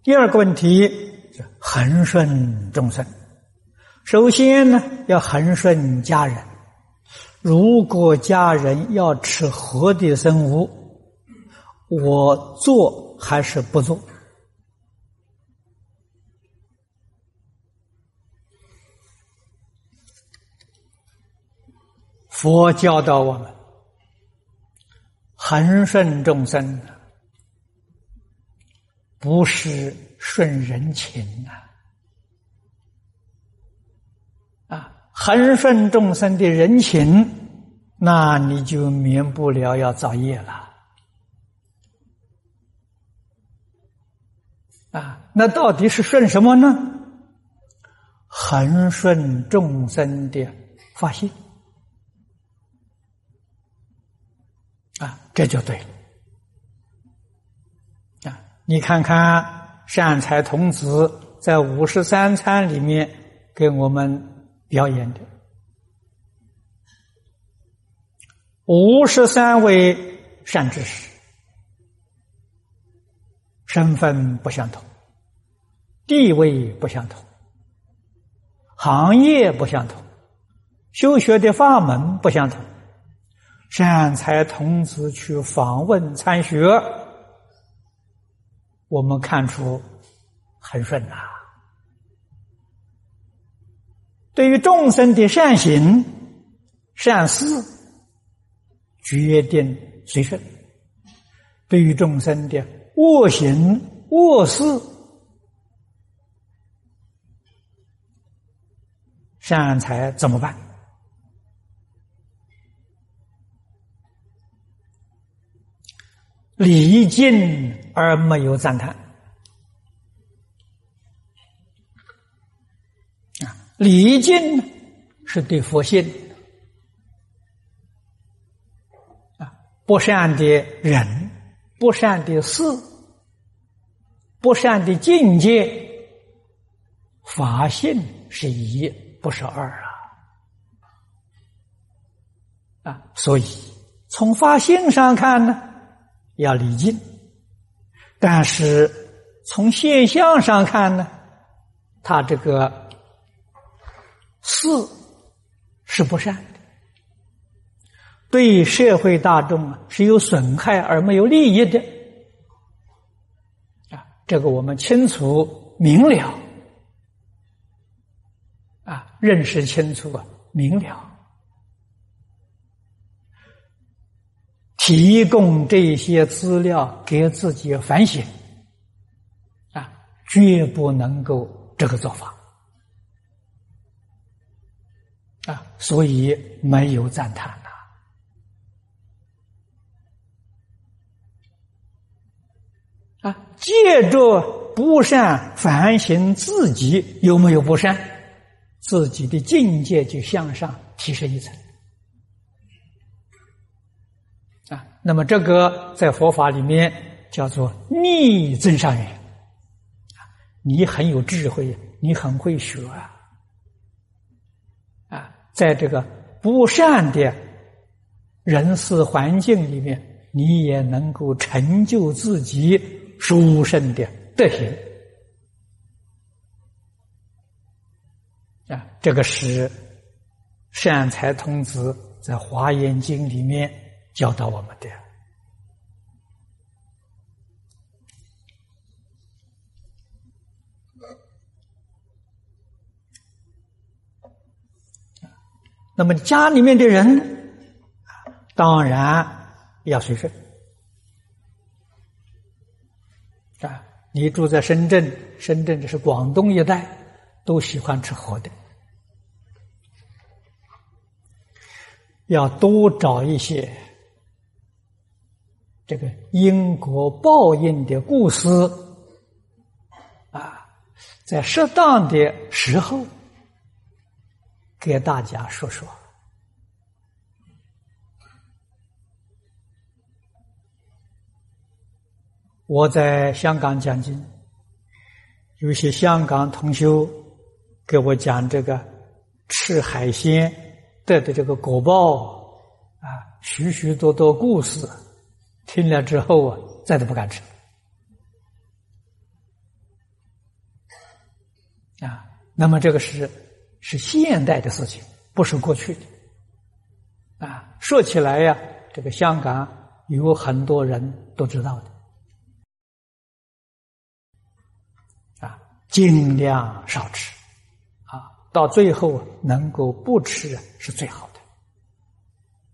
第二个问题是恒顺众生。首先呢，要恒顺家人。如果家人要吃活的生物，我做还是不做？佛教导我们恒顺众生，不是顺人情恒顺众生的人情，那你就免不了要造业了那到底是顺什么呢？恒顺众生的发心这就对了你看看善财童子在53参里面给我们表演的53位善知识，身份不相同，地位不相同，行业不相同，修学的法门不相同。善财童子去访问参学，我们看出很顺对于众生的善行善事决定随顺，对于众生的恶行恶事善财怎么办？礼敬而没有赞叹礼敬是对佛性不善的人，不善的事，不善的境界，法性是一，不是二所以从法性上看呢，要礼敬，但是从现象上看呢，他这个事是不善的，对社会大众是有损害而没有利益的这个我们清楚明了认识清楚明了，提供这些资料给自己反省绝不能够这个做法所以没有赞叹借着不善反省自己有没有不善，自己的境界就向上提升一层那么这个在佛法里面叫做逆增上缘你很有智慧，你很会学在这个不善的人事环境里面，你也能够成就自己殊胜的德行这个是善财童子在《华严经》里面教导我们的那么家里面的人当然要随顺你住在深圳，深圳这是广东一带，都喜欢吃活的，要多找一些这个因果报应的故事在适当的时候给大家说说我在香港讲经，有些香港同修给我讲这个吃海鲜得的这个果报许许多多故事，听了之后再都不敢吃啊。那么这个是现代的事情，不是过去的啊。说起来呀，这个香港有很多人都知道的啊，尽量少吃啊，到最后能够不吃是最好的。